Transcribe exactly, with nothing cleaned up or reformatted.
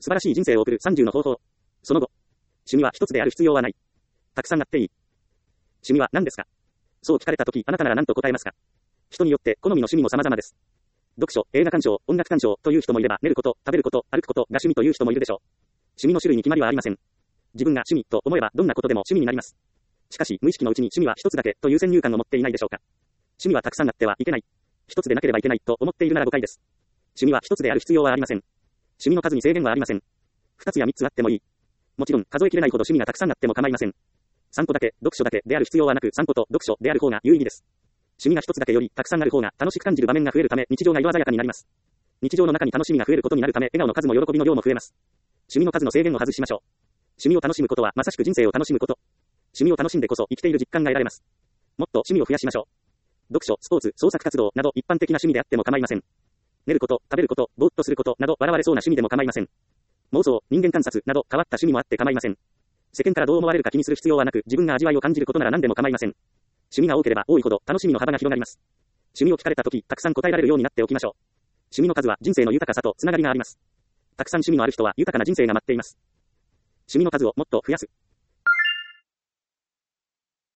素晴らしい人生を送るさんじゅうの方法。その後。趣味は一つである必要はない。たくさんあっていい。趣味は何ですか？そう聞かれたとき、あなたなら何と答えますか？人によって好みの趣味も様々です。読書、映画鑑賞、音楽鑑賞という人もいれば、寝ること、食べること、歩くことが趣味という人もいるでしょう。趣味の種類に決まりはありません。自分が趣味と思えばどんなことでも趣味になります。しかし、無意識のうちに趣味は一つだけという先入観を持っていないでしょうか。趣味はたくさんあってはいけない。一つでなければいけないと思っているなら誤解です。趣味は一つである必要はありません。趣味の数に制限はありません。二つや三つあってもいい。もちろん、数えきれないほど趣味がたくさんあっても構いません。三個だけ、読書だけである必要はなく、三個と読書である方が有意義です。趣味が一つだけよりたくさんある方が楽しく感じる場面が増えるため、日常が色鮮やかになります。日常の中に楽しみが増えることになるため、笑顔の数も喜びの量も増えます。趣味の数の制限を外しましょう。趣味を楽しむことはまさしく人生を楽しむこと。趣味を楽しんでこそ生きている実感が得られます。もっと趣味を増やしましょう。読書、スポーツ、創作活動など一般的な趣味であっても構いません。寝ること、食べること、ぼーっとすることなど笑われそうな趣味でも構いません。妄想、人間観察など変わった趣味もあって構いません。世間からどう思われるか気にする必要はなく、自分が味わいを感じることなら何でも構いません。趣味が多ければ多いほど楽しみの幅が広がります。趣味を聞かれたとき、たくさん答えられるようになっておきましょう。趣味の数は人生の豊かさとつながりがあります。たくさん趣味のある人は豊かな人生が待っています。趣味の数をもっと増やす。